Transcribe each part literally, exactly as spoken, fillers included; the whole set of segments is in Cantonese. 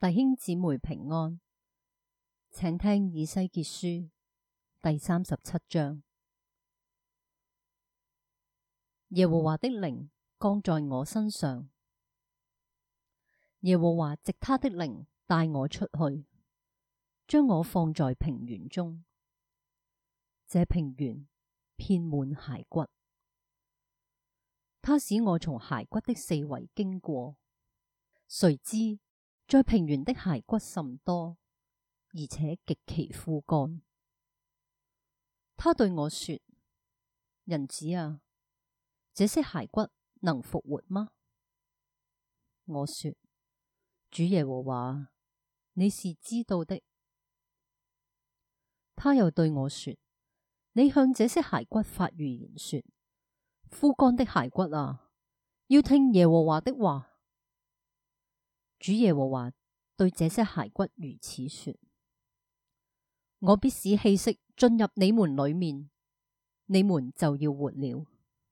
弟兄姊妹平安，請聽以西結書第三十七章。耶和華的靈降在我身上，耶和華藉他的靈帶我出去，將我放在平原中。這平原遍滿骸骨，他使我從骸骨的四圍經過，誰知在平原的骸骨甚多，而且極其枯乾。他對我說：人子啊，這些骸骨能復活嗎？我說：主耶和華，你是知道的。他又對我說：你向這些骸骨發預言說，枯乾的骸骨啊，要聽耶和華的話。主耶和華對這些骸骨如此說：我必使氣息進入你們裏面，你們就要活了。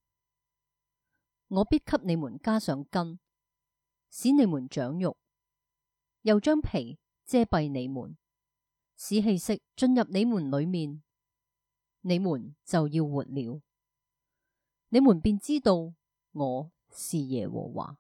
我必給你們加上筋，使你們長肉，又將皮遮蔽你們，使氣息進入你們裏面，你們就要活了。你們便知道我是耶和華。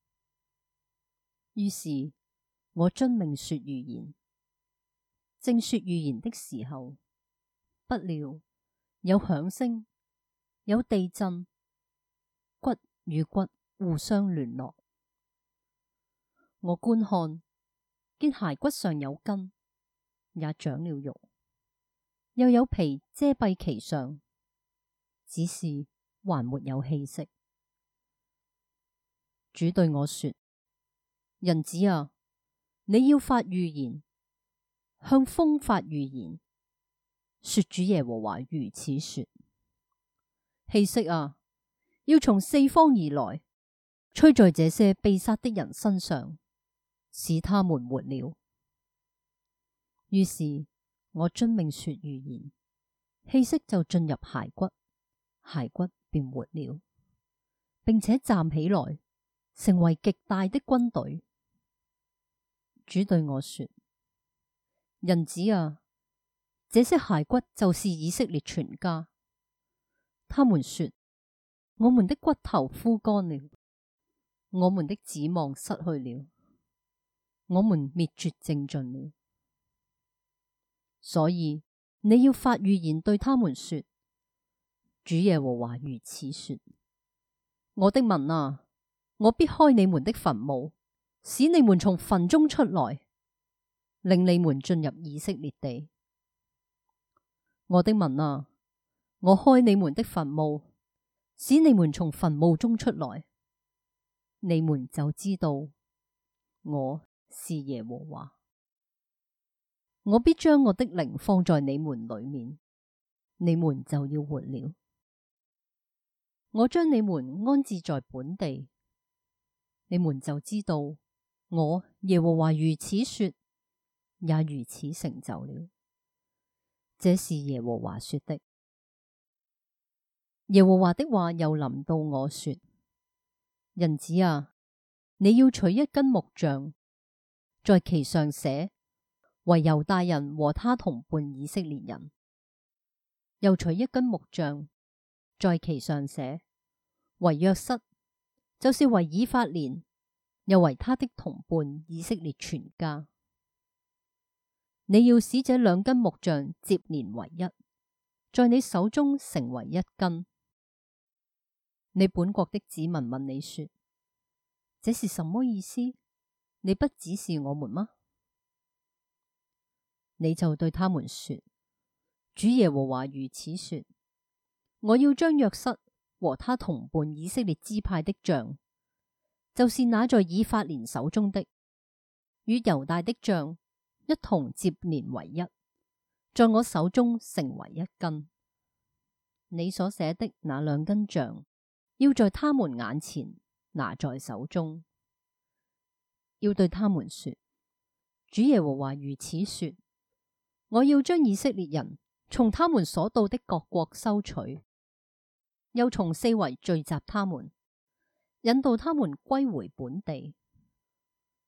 於是我遵命說預言，正說預言的時候，不料有響聲，有地震，骨與骨互相聯絡。我觀看，見骸骨上有筋，也長了肉，又有皮遮蔽其上，只是還沒有氣息。主對我說：人子啊，你要發預言，向風發預言，說主耶和華如此說：氣息啊，要從四方而來，吹在這些被殺的人身上，使他們活了。於是我遵命說預言，氣息就進入骸骨，骸骨便活了，並且站起來，成為極大的軍隊。主對我說：人子啊，這些骸骨就是以色列全家。他們說：我們的骨頭枯乾了，我們的指望失去了，我們滅絕淨盡了。所以你要發預言對他們說：主耶和華如此說：我的民啊，我必開你們的墳墓，使你們從墳中出來，令你們進入以色列地。我的民啊，我開你們的墳墓，使你們從墳墓中出來，你們就知道我是耶和華。我必將我的靈放在你們裏面，你們就要活了。我將你們安置在本地，你們就知道我耶和華如此說，也如此成就了。這是耶和華說的。耶和華的話又臨到我說：人子啊，你要取一根木杖，在其上寫為猶大人和他同伴以色列人；又取一根木杖，在其上寫為約瑟，就是為以法蓮，又為他的同伴以色列全家。你要使這兩根木杖接連為一，在你手中成為一根。你本國的子民問你說：這是什麼意思？你不指示我們嗎？你就對他們說：主耶和華如此說，我要將約瑟和他同伴以色列支派的杖，就是那在以法蓮手中的，與猶大的杖一同接連為一，在我手中成為一根。你所寫的那兩根杖，要在他們眼前拿在手中，要對他們說：主耶和華如此說，我要將以色列人從他們所到的各國收取，又從四圍聚集他們，引導他們歸回本地。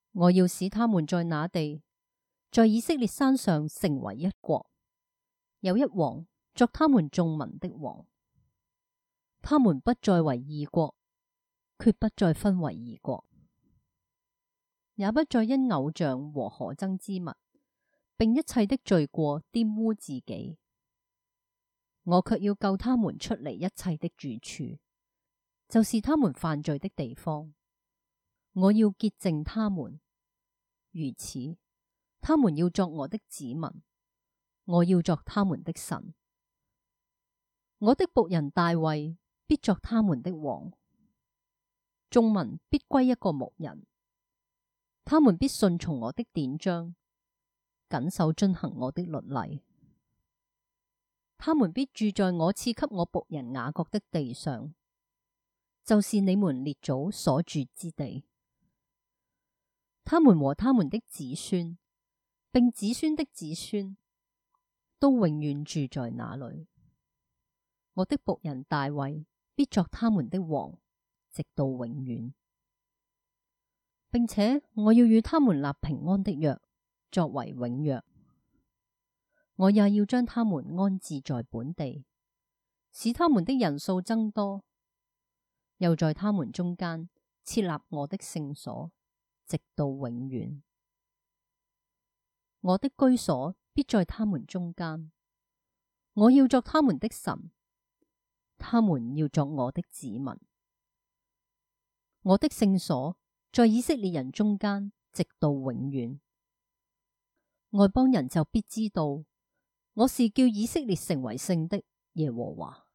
我要使他們在那地，在以色列山上成為一國，有一王作他們眾民的王。他們不再為異國，決不再分為異國，也不再因偶像和可憎之物，並一切的罪過玷污自己。我卻要救他們出離一切的住處，就是他們犯罪的地方。我要潔淨他們，如此，他們要作我的子民，我要作他們的神。我的僕人大衛必作他們的王，眾民必歸一個牧人。他們必順從我的典章，謹守遵行我的律例。他們必住在我賜給我僕人雅各的地上，就是你們列祖所住之地。他們和他們的子孫，並子孫的子孫，都永遠住在那裏。我的僕人大衛必作他們的王，直到永遠。並且我要與他們立平安的約，作為永約。我也要將他們安置在本地，使他們的人數增多，又在他們中間設立我的聖所，直到永遠。我的居所必在他們中間，我要作他們的神，他們要作我的子民。我的聖所在以色列人中間，直到永遠。外邦人就必知道，我是叫以色列成為聖的耶和華。